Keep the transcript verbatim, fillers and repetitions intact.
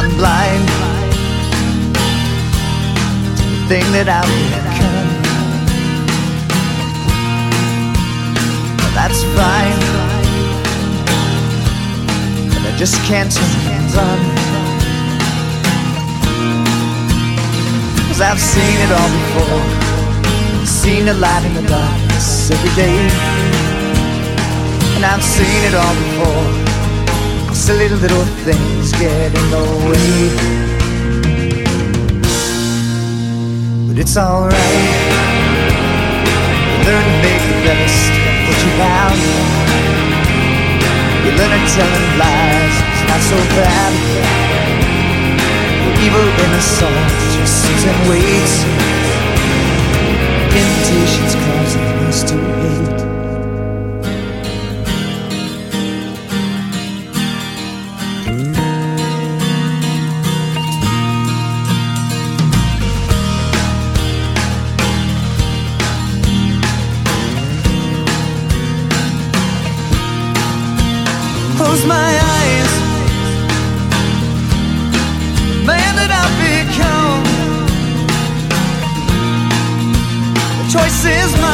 I'm blind to the thing that I've become. Well, that's fine, but I just can't turn it on. 'Cause I've seen it all before, seen the light in the darkness every day. And I've seen it all before, silly little things get in the way. But it's alright, you learn to make the best of what you have. You learn to telling lies, it's not so bad. The evil innocence just sits and waits. Invitations causing us to hate. Close my eyes, man that I've become. The choice is mine.